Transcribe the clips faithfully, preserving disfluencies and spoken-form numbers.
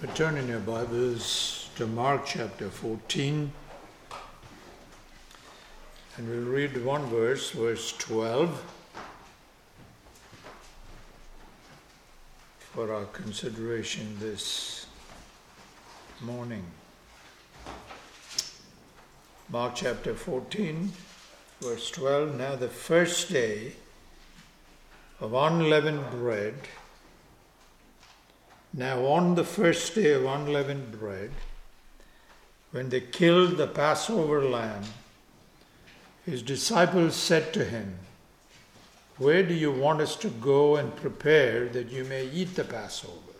Turn in your Bibles to Mark chapter fourteen, and we'll read one verse, verse twelve, for our consideration this morning. Mark chapter fourteen, verse twelve. Now the first day of unleavened bread, Now on the first day of unleavened bread, when they killed the Passover lamb, his disciples said to him, "Where do you want us to go and prepare that you may eat the Passover?"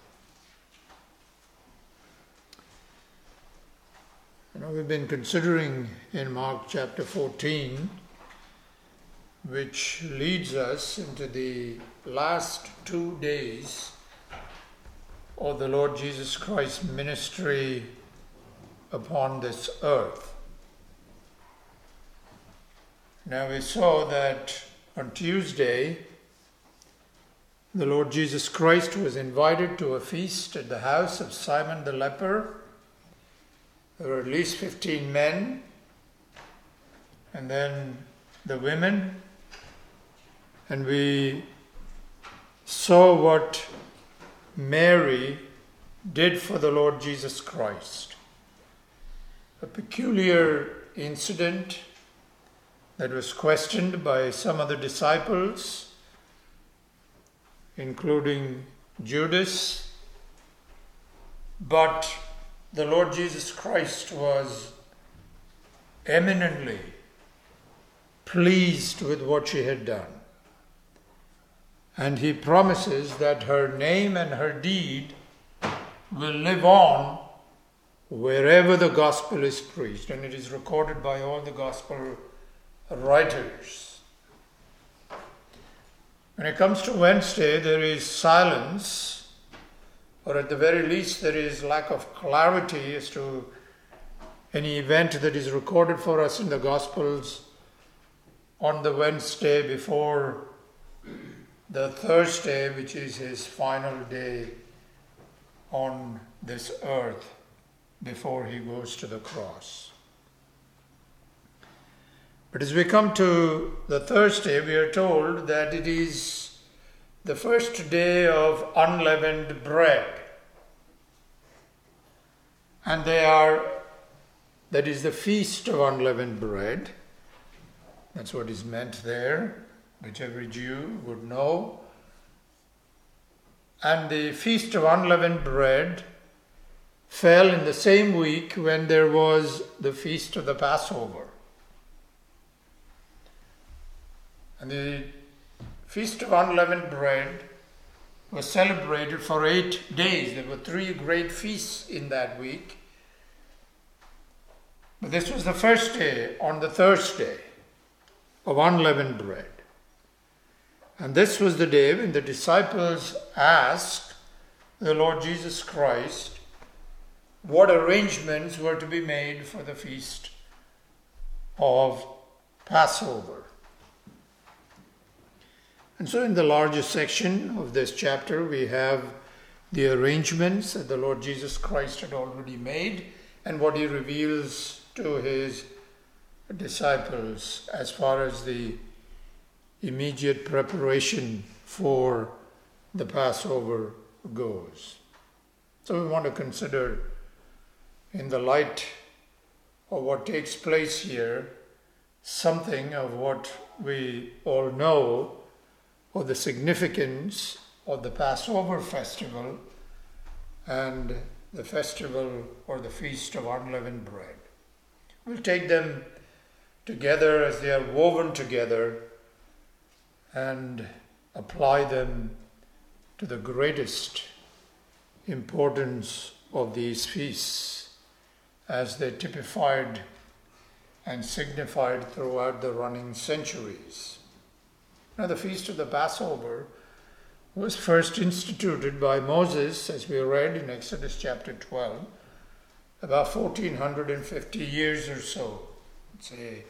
You know, we've been considering in Mark chapter fourteen, which leads us into the last two days of the Lord Jesus Christ's ministry upon this earth. Now we saw that on Tuesday, the Lord Jesus Christ was invited to a feast at the house of Simon the leper. There were at least fifteen men, and then the women, and we saw what Mary did for the Lord Jesus Christ. A peculiar incident that was questioned by some of the disciples, including Judas, but the Lord Jesus Christ was eminently pleased with what she had done. And he promises that her name and her deed will live on wherever the gospel is preached. And it is recorded by all the gospel writers. When it comes to Wednesday, there is silence, or at the very least there is lack of clarity as to any event that is recorded for us in the Gospels on the Wednesday before the Thursday, which is his final day on this earth before he goes to the cross. But as we come to the Thursday, we are told that it is the first day of unleavened bread. And they are, that is the feast of unleavened bread. That's what is meant there, which every Jew would know. And the Feast of Unleavened Bread fell in the same week when there was the Feast of the Passover. And the Feast of Unleavened Bread was celebrated for eight days. There were three great feasts in that week. But this was the first day, on the Thursday, of unleavened bread. And this was the day when the disciples asked the Lord Jesus Christ what arrangements were to be made for the feast of Passover. And so in the larger section of this chapter, we have the arrangements that the Lord Jesus Christ had already made and what he reveals to his disciples as far as the immediate preparation for the Passover goes. So we want to consider, in the light of what takes place here, something of what we all know of the significance of the Passover festival and the festival or the Feast of Unleavened Bread. We'll take them together as they are woven together and apply them to the greatest importance of these feasts as they typified and signified throughout the running centuries. Now, the Feast of the Passover was first instituted by Moses, as we read in Exodus chapter twelve, about fourteen fifty years or so. Say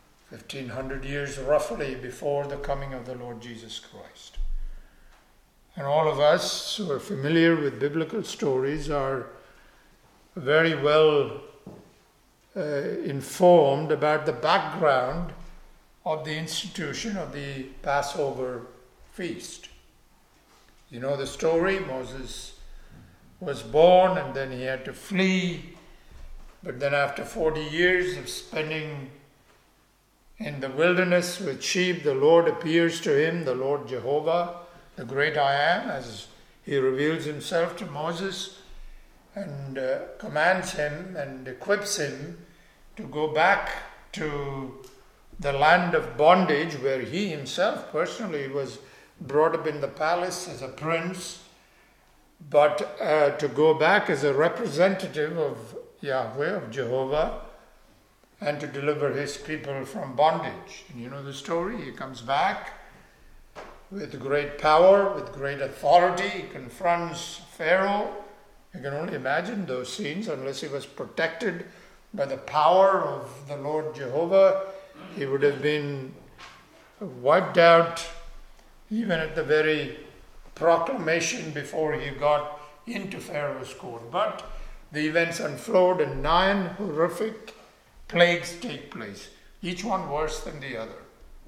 fifteen hundred years roughly before the coming of the Lord Jesus Christ. And all of us who are familiar with biblical stories are very well uh, informed about the background of the institution of the Passover feast. You know the story. Moses was born and then he had to flee. But then after forty years of spending in the wilderness with sheep, the Lord appears to him, the Lord Jehovah, the great I Am, as he reveals himself to Moses and uh, commands him and equips him to go back to the land of bondage where he himself personally was brought up in the palace as a prince, but uh, to go back as a representative of Yahweh, of Jehovah, and to deliver his people from bondage. And you know the story. He comes back with great power, with great authority. He confronts Pharaoh. You can only imagine those scenes. Unless he was protected by the power of the Lord Jehovah, he would have been wiped out even at the very proclamation before he got into Pharaoh's court. But the events unfold and nine horrific plagues take place, each one worse than the other.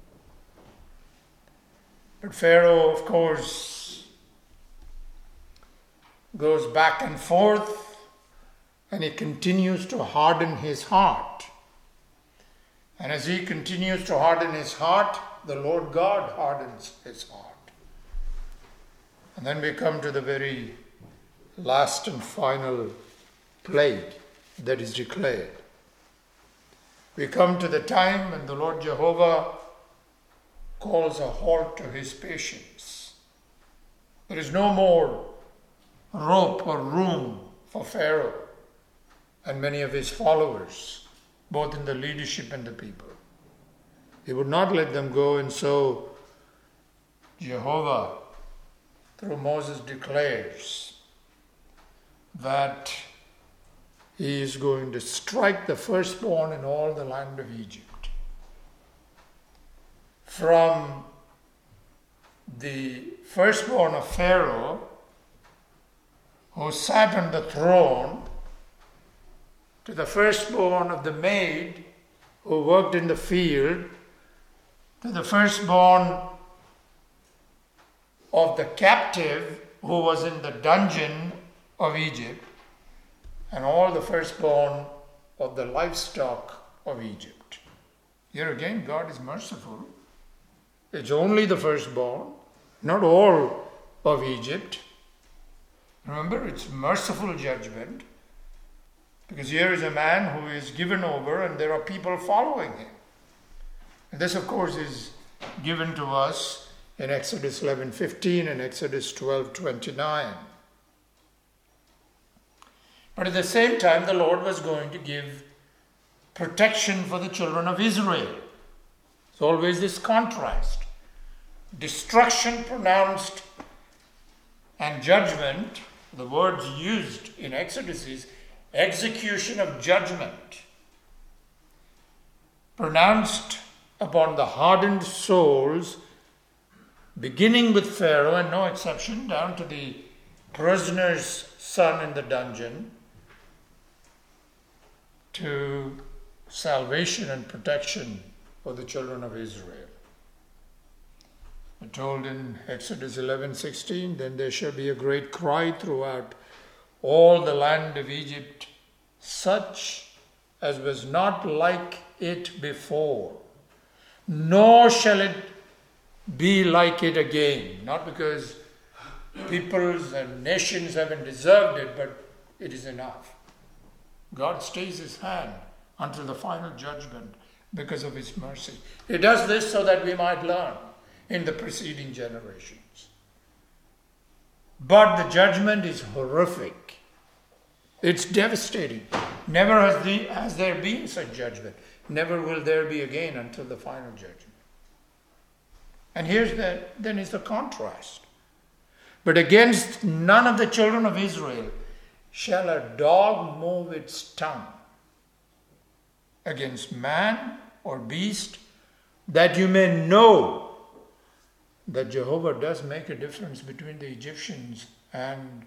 But Pharaoh, of course, goes back and forth, and he continues to harden his heart. And as he continues to harden his heart, the Lord God hardens his heart. And then we come to the very last and final plague that is declared. We come to the time when the Lord Jehovah calls a halt to his patience. There is no more rope or room for Pharaoh and many of his followers, both in the leadership and the people. He would not let them go, and so Jehovah, through Moses, declares that he is going to strike the firstborn in all the land of Egypt. From the firstborn of Pharaoh, who sat on the throne, to the firstborn of the maid who worked in the field, to the firstborn of the captive who was in the dungeon of Egypt, and all the firstborn of the livestock of Egypt. Here again, God is merciful. It's only the firstborn, not all of Egypt. Remember, it's merciful judgment, because here is a man who is given over and there are people following him. And this, of course, is given to us in Exodus eleven fifteen and Exodus twelve twenty-nine. But at the same time, the Lord was going to give protection for the children of Israel. It's always this contrast. Destruction pronounced and judgment. The words used in Exodus is execution of judgment pronounced upon the hardened souls, beginning with Pharaoh and no exception, down to the prisoner's son in the dungeon, to salvation and protection for the children of Israel. We're told in Exodus eleven sixteen, then there shall be a great cry throughout all the land of Egypt, such as was not like it before, nor shall it be like it again. Not because peoples and nations haven't deserved it, but it is enough. God stays his hand until the final judgment because of his mercy. He does this so that we might learn in the preceding generations. But the judgment is horrific. It's devastating. Never has, the, has there been such judgment. Never will there be again until the final judgment. And here's the, then is the contrast. But against none of the children of Israel shall a dog move its tongue, against man or beast, that you may know that Jehovah does make a difference between the Egyptians and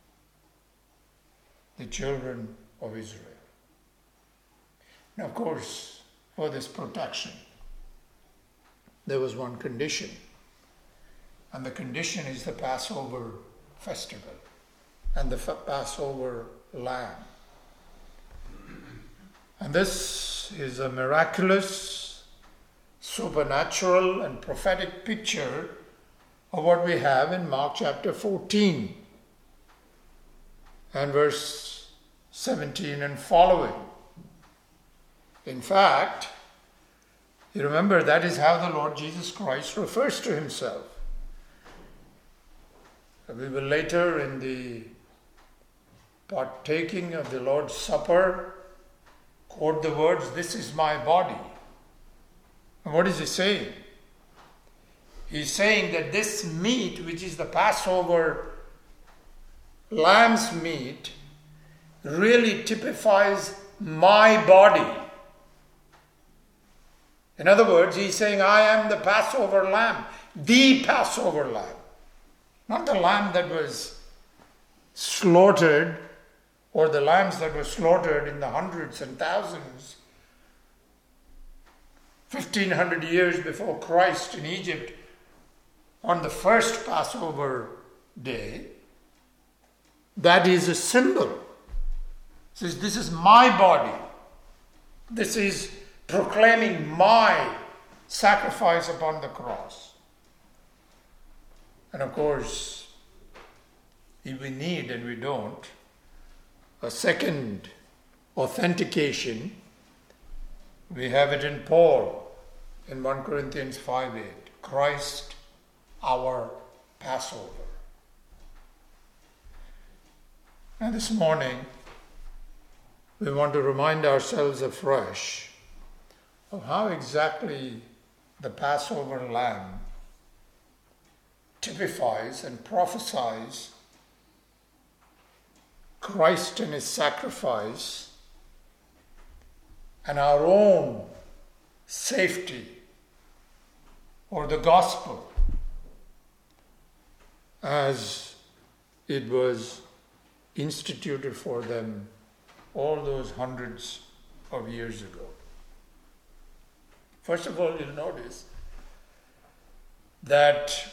the children of Israel. Now, of course, for this protection, there was one condition, and the condition is the Passover festival and the Passover lamb. And this is a miraculous, supernatural, and prophetic picture of what we have in Mark chapter fourteen and verse seventeen and following. In fact, you remember that is how the Lord Jesus Christ refers to himself. We will later, in the partaking of the Lord's Supper, quote the words, "This is my body." And what is he saying? He's saying that this meat, which is the Passover lamb's meat, really typifies my body. In other words, he's saying, I am the Passover lamb, the Passover lamb. Not the lamb that was slaughtered, or the lambs that were slaughtered in the hundreds and thousands fifteen hundred years before Christ in Egypt on the first Passover day. That is a symbol. It says, this is my body. This is proclaiming my sacrifice upon the cross. And of course, if we need, and we don't, a second authentication, we have it in Paul in First Corinthians five eight. Christ our Passover. And this morning, we want to remind ourselves afresh of how exactly the Passover lamb typifies and prophesies Christ and his sacrifice and our own safety, or the gospel as it was instituted for them all those hundreds of years ago. First of all, you'll notice that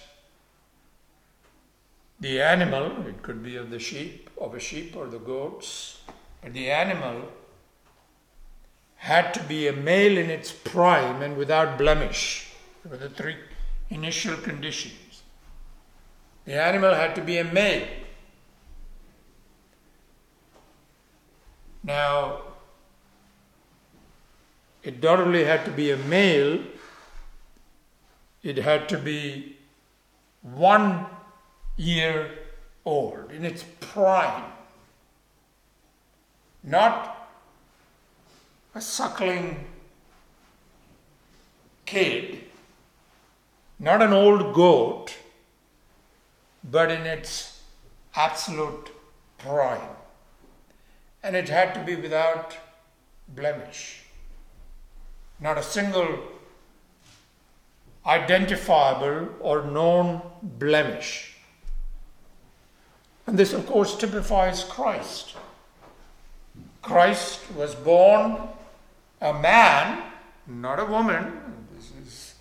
the animal, it could be of the sheep, of a sheep or the goats, but the animal had to be a male in its prime and without blemish. There were the three initial conditions. The animal had to be a male. Now, it not only had to be a male, it had to be one year old, in its prime. Not a suckling kid, not an old goat, but in its absolute prime. And it had to be without blemish. Not a single identifiable or known blemish. And this, of course, typifies Christ. Christ was born a man, not a woman. This is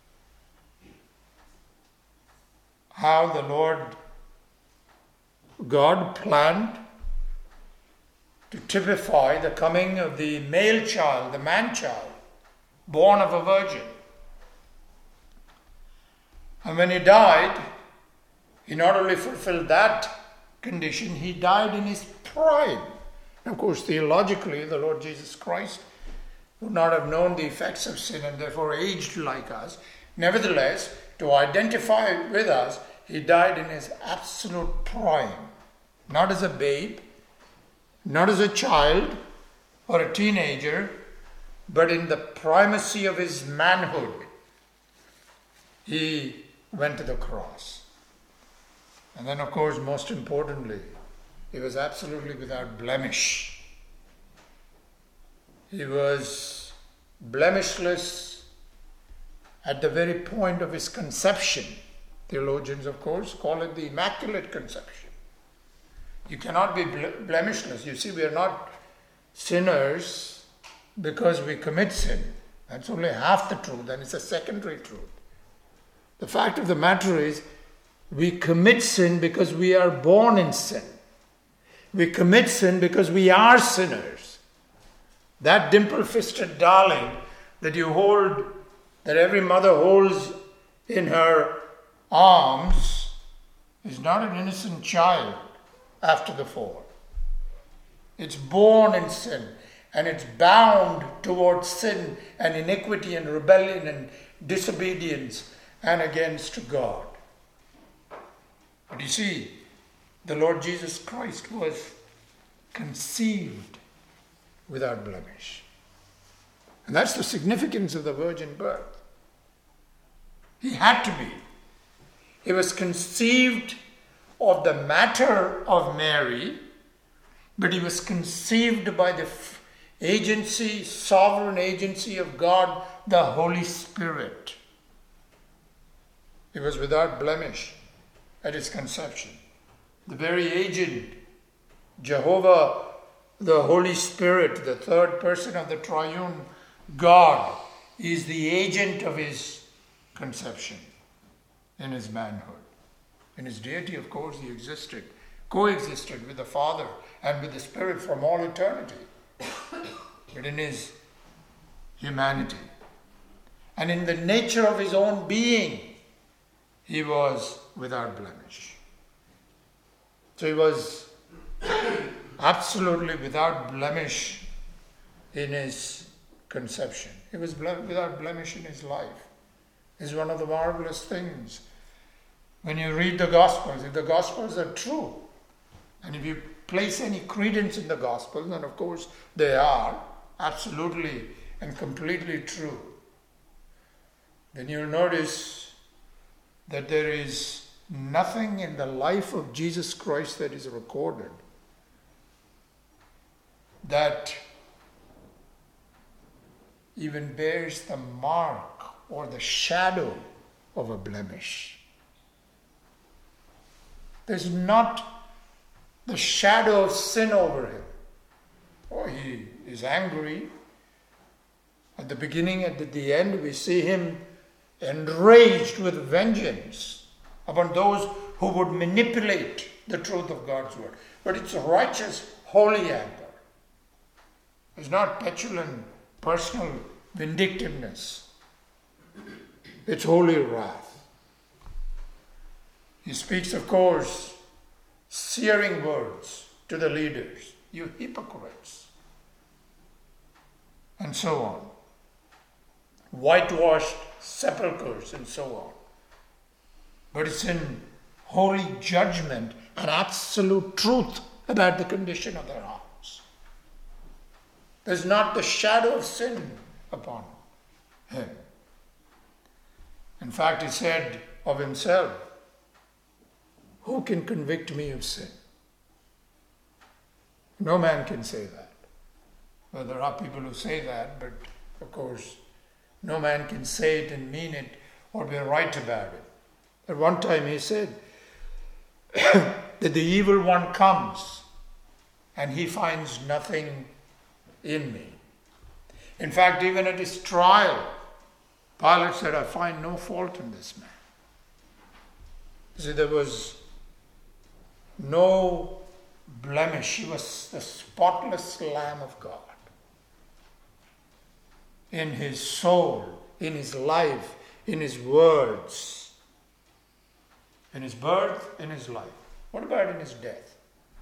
how the Lord God planned to typify the coming of the male child, the man-child, born of a virgin. And when he died, he not only fulfilled that condition, he died in his prime. And of course, theologically, the Lord Jesus Christ would not have known the effects of sin and therefore aged like us. Nevertheless, to identify with us, he died in his absolute prime. Not as a babe, not as a child or a teenager, but in the primacy of his manhood, he went to the cross. And then, of course, most importantly, he was absolutely without blemish. He was blemishless at the very point of his conception. Theologians, of course, call it the Immaculate Conception. You cannot be ble- blemishless. You see, we are not sinners because we commit sin. That's only half the truth, and it's a secondary truth. The fact of the matter is, we commit sin because we are born in sin. We commit sin because we are sinners. That dimple-fisted darling that you hold, that every mother holds in her arms, is not an innocent child after the fall. It's born in sin, and it's bound towards sin and iniquity and rebellion and disobedience and against God. But you see, the Lord Jesus Christ was conceived without blemish. And that's the significance of the virgin birth. He had to be. He was conceived of the matter of Mary, but he was conceived by the agency, sovereign agency of God, the Holy Spirit. He was without blemish at his conception. The very agent, Jehovah, the Holy Spirit, the third person of the triune God, is the agent of his conception in his manhood. In his deity, of course, he existed, coexisted with the Father and with the Spirit from all eternity. But in his humanity and in the nature of his own being, he was without blemish. So he was absolutely without blemish in his conception. He was ble- without blemish in his life. It's one of the marvelous things. When you read the Gospels, if the Gospels are true, and if you place any credence in the Gospels, and of course they are absolutely and completely true, then you'll notice that there is nothing in the life of Jesus Christ that is recorded that even bears the mark or the shadow of a blemish. There's not the shadow of sin over him. Oh, he is angry. At the beginning and at the end, we see him enraged with vengeance upon those who would manipulate the truth of God's word. But it's righteous, holy anger. It's not petulant, personal vindictiveness. It's holy wrath. He speaks, of course, searing words to the leaders. You hypocrites. And so on. Whitewashed sepulchres and so on. But it's in holy judgment and absolute truth about the condition of their hearts. There's not the shadow of sin upon him. In fact, he said of himself, "Who can convict me of sin?" No man can say that. Well, there are people who say that, but of course, no man can say it and mean it or be right about it. At one time he said that the evil one comes and he finds nothing in me. In fact, even at his trial, Pilate said, "I find no fault in this man." See, there was no blemish. He was the spotless Lamb of God. In his soul, in his life, in his words, in his birth, in his life. What about in his death?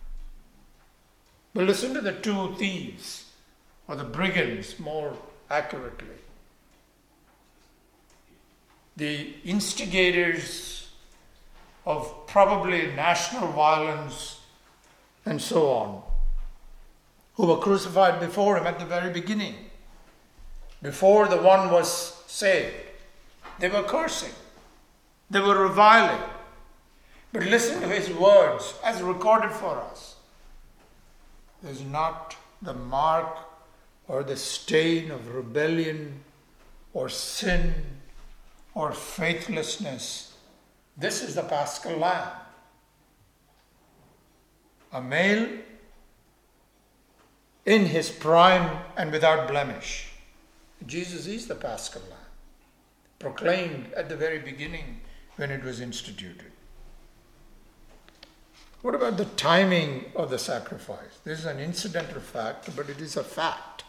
Well, listen to the two thieves, or the brigands more accurately. The instigators of probably national violence and so on, who were crucified before him at the very beginning, before the one was saved. They were cursing. They were reviling. But listen to his words as recorded for us. There's not the mark or the stain of rebellion or sin or faithlessness This is the Paschal Lamb. A male in his prime and without blemish. Jesus is the Paschal Lamb, proclaimed at the very beginning when it was instituted. What about the timing of the sacrifice? This is an incidental fact, but it is a fact.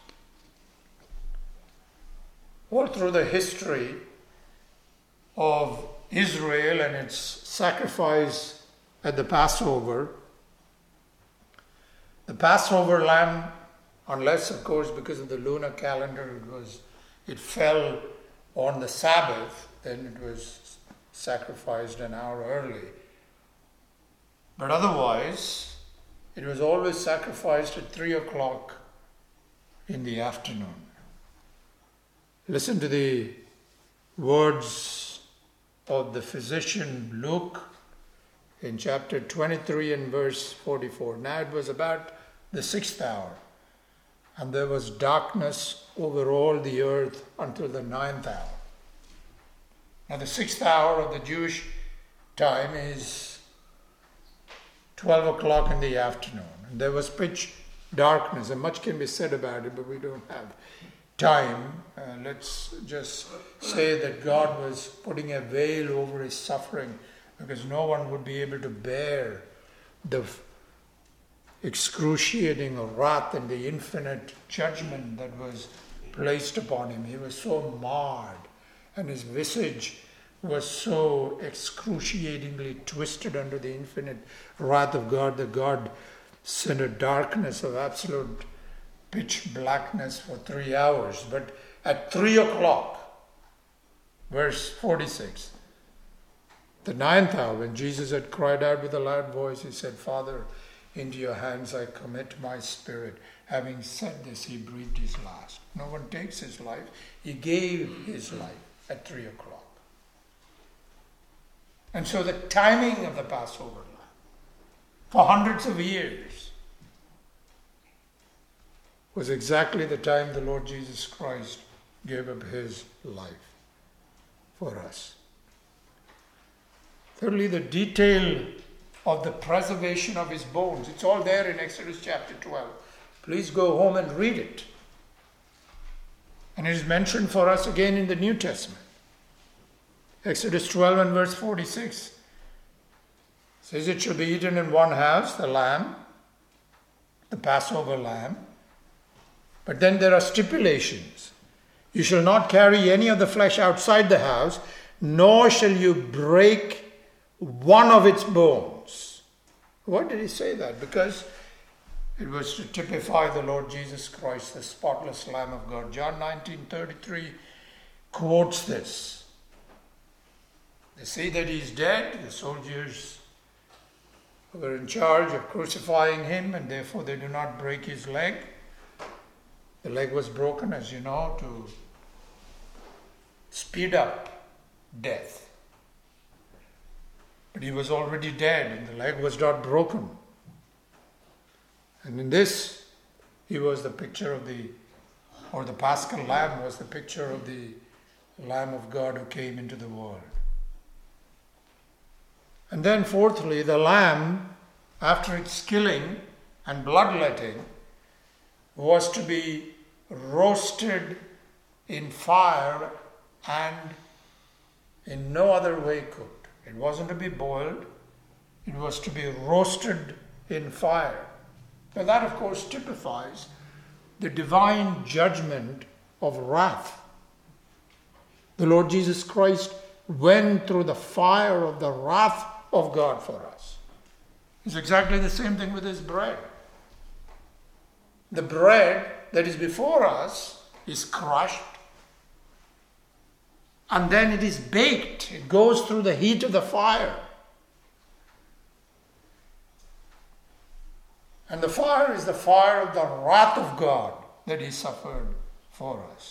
All through the history of Israel and its sacrifice at the Passover, the Passover lamb, unless of course because of the lunar calendar it was it fell on the Sabbath, then it was sacrificed an hour early. But otherwise, it was always sacrificed at three o'clock in the afternoon. Listen to the words of the physician Luke in chapter twenty-three and verse forty-four. Now it was about the sixth hour, and there was darkness over all the earth until the ninth hour. Now the sixth hour of the Jewish time is twelve o'clock in the afternoon. And there was pitch darkness, and much can be said about it, but we don't have time. Uh, let's just say that God was putting a veil over his suffering because no one would be able to bear the excruciating wrath and the infinite judgment that was placed upon him. He was so marred, and his visage was so excruciatingly twisted under the infinite wrath of God that God sent a darkness of absolute pitch blackness for three hours. But at three o'clock, verse forty-six, the ninth hour, when Jesus had cried out with a loud voice, he said, Father, into your hands I commit my spirit. Having said this, he breathed his last. No one takes his life. He gave his life at three o'clock. And so the timing of the Passover lamb for hundreds of years was exactly the time the Lord Jesus Christ gave up his life for us. Thirdly, the detail of the preservation of his bones. It's all there in Exodus chapter twelve. Please go home and read it. And it is mentioned for us again in the New Testament. Exodus twelve and verse forty-six says, it shall be eaten in one house, the lamb, the Passover lamb. But then there are stipulations. You shall not carry any of the flesh outside the house, nor shall you break one of its bones. Why did he say that? Because it was to typify the Lord Jesus Christ, the spotless Lamb of God. John nineteen thirty-three quotes this. They say that he is dead. The soldiers were in charge of crucifying him, and therefore they do not break his leg. The leg was broken, as you know, to speed up death. But he was already dead, and the leg was not broken. And in this, he was the picture of the, or the Paschal Lamb was the picture of the Lamb of God who came into the world. And then fourthly, the lamb, after its killing and bloodletting, was to be roasted in fire and in no other way cooked. It wasn't to be boiled, it was to be roasted in fire. Now that, of course, typifies the divine judgment of wrath. The Lord Jesus Christ went through the fire of the wrath of God for us. It's exactly the same thing with his bread. The bread that is before us is crushed, and then it is baked. It goes through the heat of the fire. And the fire is the fire of the wrath of God that he suffered for us.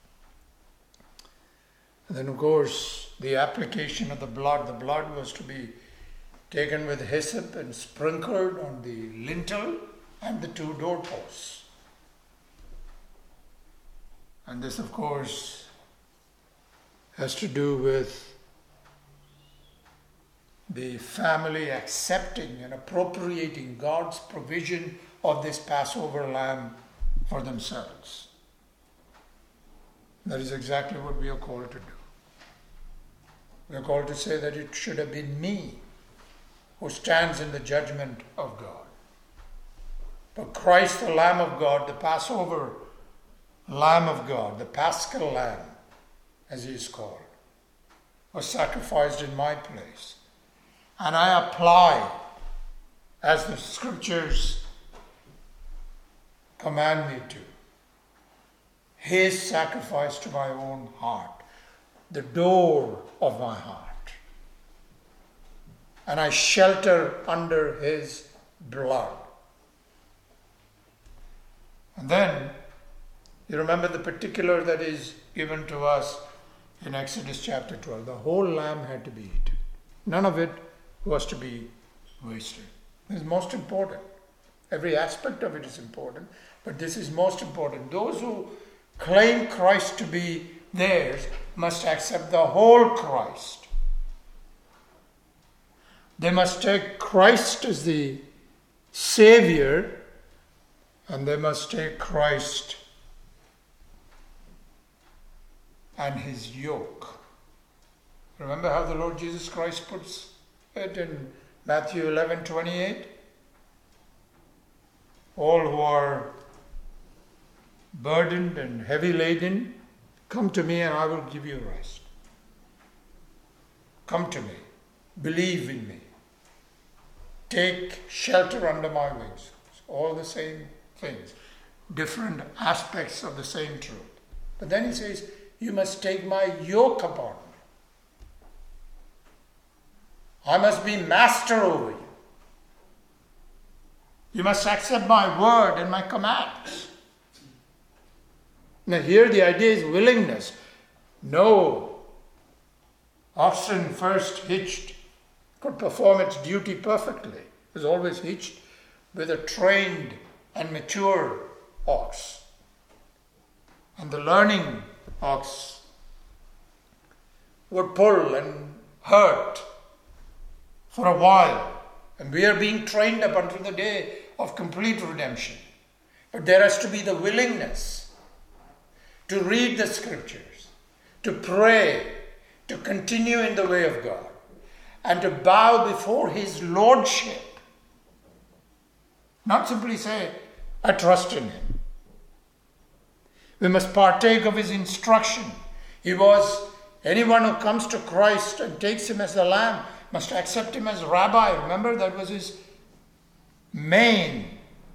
And then, of course, the application of the blood. The blood was to be taken with hyssop and sprinkled on the lintel and the two doorposts. And this, of course, has to do with the family accepting and appropriating God's provision of this Passover lamb for themselves. That is exactly what we are called to do. We are called to say that it should have been me who stands in the judgment of God. But Christ, the Lamb of God, the Passover Lamb of God, the Paschal Lamb, as he is called, was sacrificed in my place. And I apply, as the scriptures command me to, his sacrifice to my own heart, the door of my heart. And I shelter under his blood. And then, you remember the particular that is given to us in Exodus chapter twelve. The whole lamb had to be eaten. None of it was to be wasted. This is most important. Every aspect of it is important, but this is most important. Those who claim Christ to be theirs must accept the whole Christ. They must take Christ as the Savior, and they must take Christ and his yoke. Remember how the Lord Jesus Christ puts it in Matthew eleven twenty-eight? All who are burdened and heavy laden, come to me and I will give you rest. Come to me. Believe in me. Take shelter under my wings. It's all the same things. Different aspects of the same truth. But then he says, you must take my yoke upon me. I must be master over you. You must accept my word and my commands. Now here the idea is willingness. No oxen first hitched could perform its duty perfectly. It was always hitched with a trained and mature ox. And the learning ox would pull and hurt for a while. And we are being trained up until the day of complete redemption. But there has to be the willingness to read the scriptures, to pray, to continue in the way of God, and to bow before his lordship. Not simply say, I trust in him. We must partake of his instruction. He was, anyone who comes to Christ and takes him as the Lamb must accept him as Rabbi. Remember, that was his main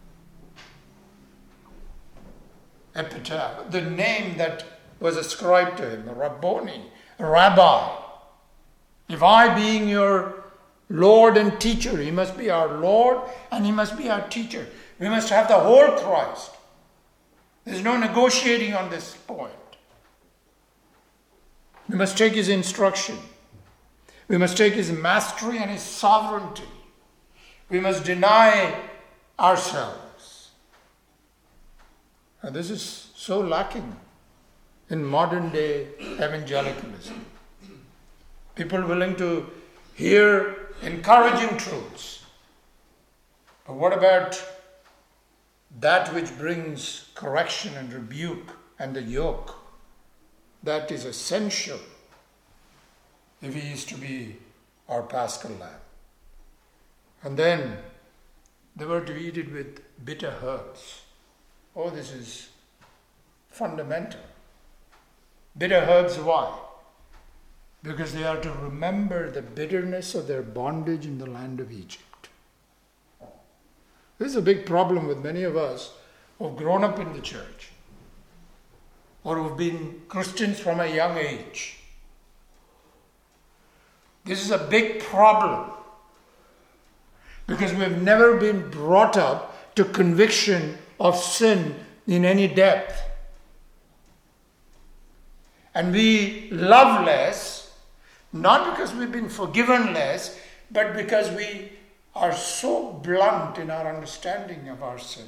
epitaph, the name that was ascribed to him, Rabboni, Rabbi. If I, being your Lord and teacher, he must be our Lord and he must be our teacher. We must have the whole Christ. There's no negotiating on this point. We must take his instruction. We must take his mastery and his sovereignty. We must deny ourselves. And this is so lacking in modern day evangelicalism. People willing to hear encouraging truths. But what about that which brings correction and rebuke and the yoke? That is essential if he is to be our Paschal Lamb. And then they were to eat it with bitter herbs. Oh, this is fundamental. Bitter herbs, why? Because they are to remember the bitterness of their bondage in the land of Egypt. This is a big problem with many of us who have grown up in the church or who have been Christians from a young age. This is a big problem because we have never been brought up to conviction of sin in any depth. And we love less, not because we've been forgiven less, but because we are so blunt in our understanding of our sin.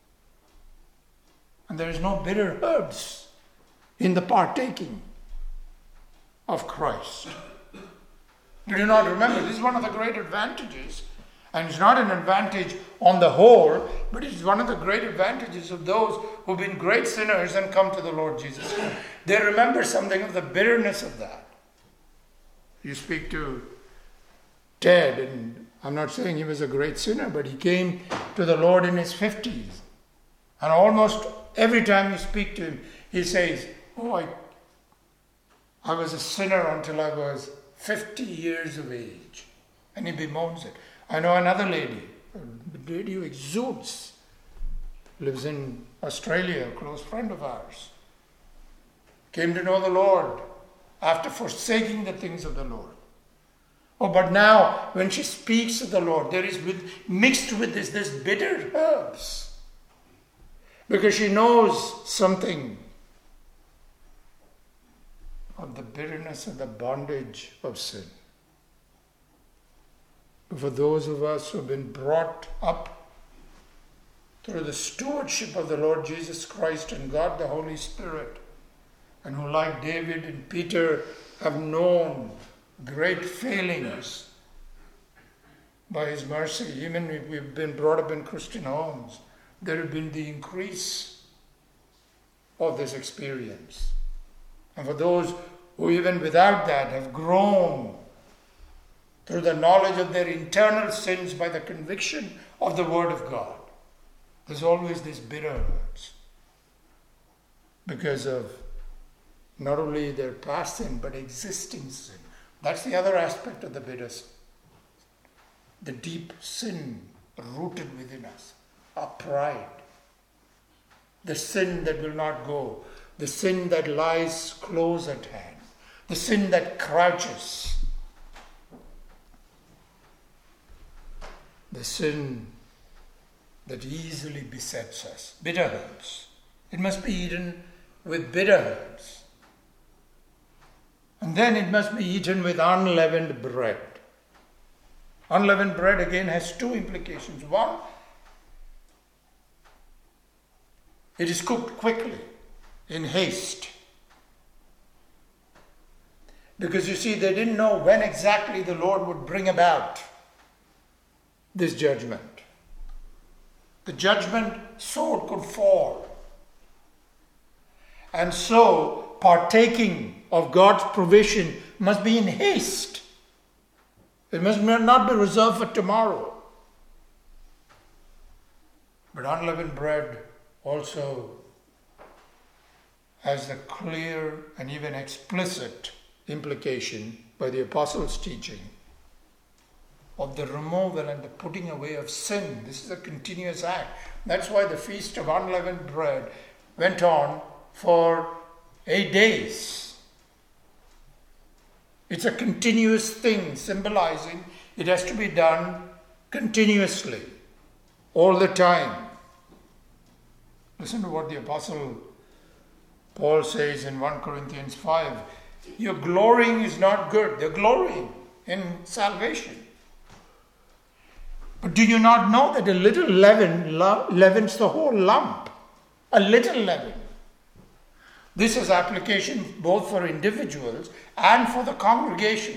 And there is no bitter herbs in the partaking of Christ. You do not remember. This is one of the great advantages. And it's not an advantage on the whole, but it's one of the great advantages of those who've been great sinners and come to the Lord Jesus Christ. They remember something of the bitterness of that. You speak to Ted, and I'm not saying he was a great sinner, but he came to the Lord in his fifties. And almost every time you speak to him, he says, oh, I, I was a sinner until I was fifty years of age. And he bemoans it. I know another lady, a lady who exudes, lives in Australia, a close friend of ours. Came to know the Lord after forsaking the things of the Lord. Oh, but now when she speaks of the Lord, there is with, mixed with this, this bitter herbs. Because she knows something of the bitterness and the bondage of sin. For those of us who have been brought up through the stewardship of the Lord Jesus Christ and God the Holy Spirit, and who like David and Peter have known great failings by His mercy, even if we've been brought up in Christian homes, there have been the increase of this experience. And for those who even without that have grown through the knowledge of their internal sins by the conviction of the Word of God, there's always this bitter hurts because of not only their past sin but existing sin. That's the other aspect of the bitter sin. The deep sin rooted within us, our pride, the sin that will not go, the sin that lies close at hand, the sin that crouches, the sin that easily besets us. Bitter herbs. It must be eaten with bitter herbs. And then it must be eaten with unleavened bread. Unleavened bread again has two implications. One, it is cooked quickly, in haste. Because you see, they didn't know when exactly the Lord would bring about this judgment. The judgment sword could fall. And so, partaking of God's provision must be in haste. It must not be reserved for tomorrow. But unleavened bread also has the clear and even explicit implication by the Apostles' teaching of the removal and the putting away of sin. This is a continuous act. That's why the Feast of Unleavened Bread went on for eight days. It's a continuous thing, symbolizing it has to be done continuously, all the time. Listen to what the Apostle Paul says in First Corinthians five. Your glorying is not good. They're glorying in salvation. But do you not know that a little leaven leavens the whole lump? A little leaven. This has application both for individuals and for the congregation.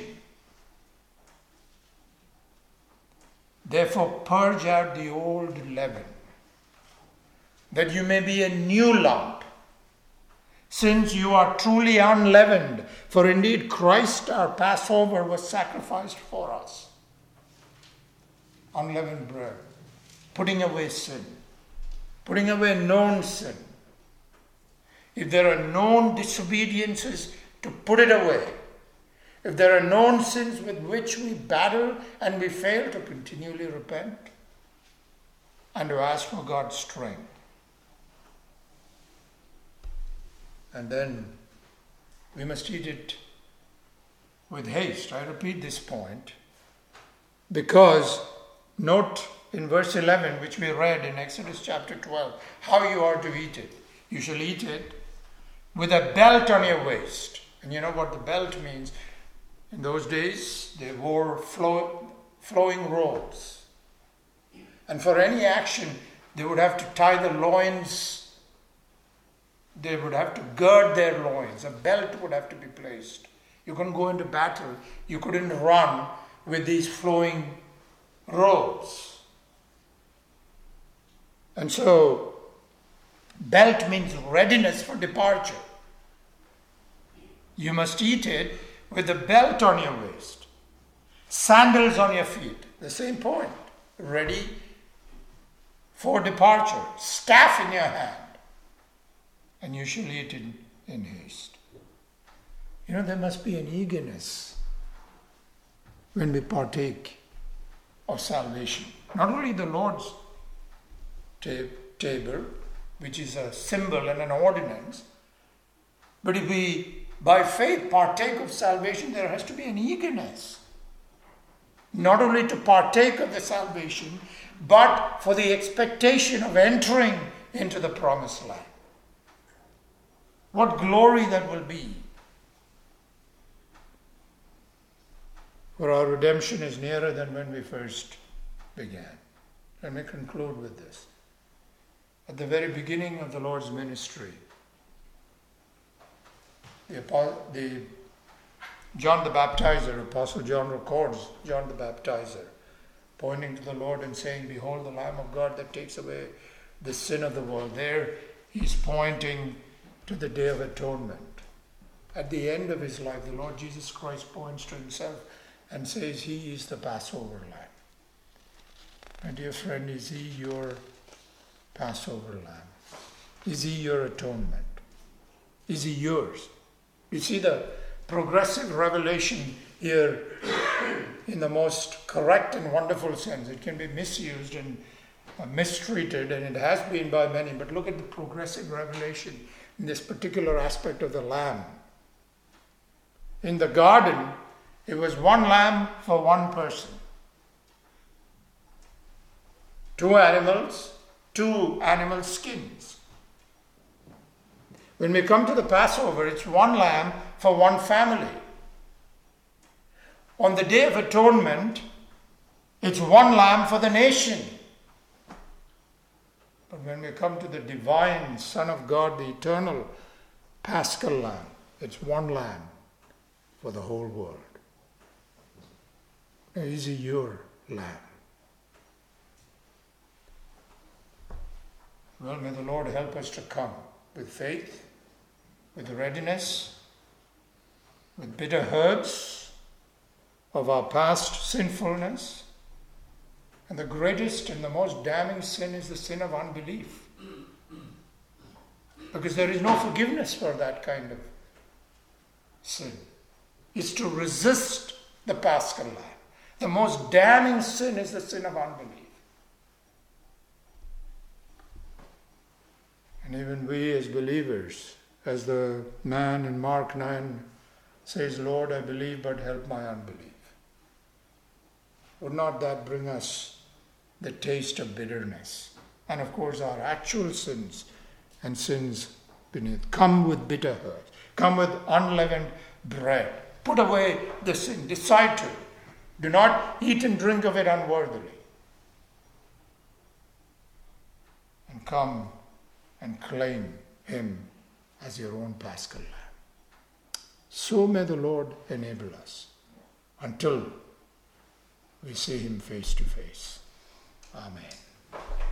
Therefore, purge out the old leaven, that you may be a new lump, since you are truly unleavened. For indeed Christ our Passover was sacrificed for us. Unleavened bread, putting away sin, putting away known sin. If there are known disobediences, to put it away. If there are known sins with which we battle and we fail, to continually repent and to ask for God's strength. And then we must eat it with haste. I repeat this point because note in verse eleven, which we read in Exodus chapter twelve, how you are to eat it. You shall eat it with a belt on your waist. And you know what the belt means? In those days, they wore flow, flowing robes. And for any action, they would have to tie the loins. They would have to gird their loins. A belt would have to be placed You couldn't go into battle. You couldn't run with these flowing robes. And so, belt means readiness for departure. You must eat it with the belt on your waist, sandals on your feet. The same point. Ready for departure, staff in your hand, and you shall eat it in haste. You know, there must be an eagerness when we partake of salvation. Not only the Lord's ta- table, which is a symbol and an ordinance, but if we, by faith, partake of salvation, there has to be an eagerness. Not only to partake of the salvation, but for the expectation of entering into the promised land. What glory that will be. For our redemption is nearer than when we first began. Let me conclude with this. At the very beginning of the Lord's ministry, the, the John the Baptizer, Apostle John records John the Baptizer, pointing to the Lord and saying, "Behold the Lamb of God that takes away the sin of the world." There he's pointing to the Day of Atonement. At the end of his life, the Lord Jesus Christ points to himself and says, He is the Passover Lamb. My dear friend, is He your Passover Lamb? Is He your atonement? Is He yours? You see the progressive revelation here in the most correct and wonderful sense. It can be misused and uh, mistreated, and it has been by many, but look at the progressive revelation in this particular aspect of the lamb. In the garden, it was one lamb for one person. Two animals, two animal skins. When we come to the Passover, it's one lamb for one family. On the Day of Atonement, it's one lamb for the nation. But when we come to the divine Son of God, the eternal Paschal Lamb, it's one lamb for the whole world. Now, is He your lamb? Well, may the Lord help us to come with faith, with readiness, with bitter hurts of our past sinfulness. And the greatest and the most damning sin is the sin of unbelief. Because there is no forgiveness for that kind of sin. It's to resist the Paschal Lamb. The most damning sin is the sin of unbelief. And even we as believers, as the man in Mark nine says, "Lord, I believe, but help my unbelief." Would not that bring us the taste of bitterness? And of course our actual sins and sins beneath. Come with bitter hurt. Come with unleavened bread. Put away the sin. Decide to. Do not eat and drink of it unworthily. And come and claim Him as your own Paschal Lamb. So may the Lord enable us until we see Him face to face. Amen.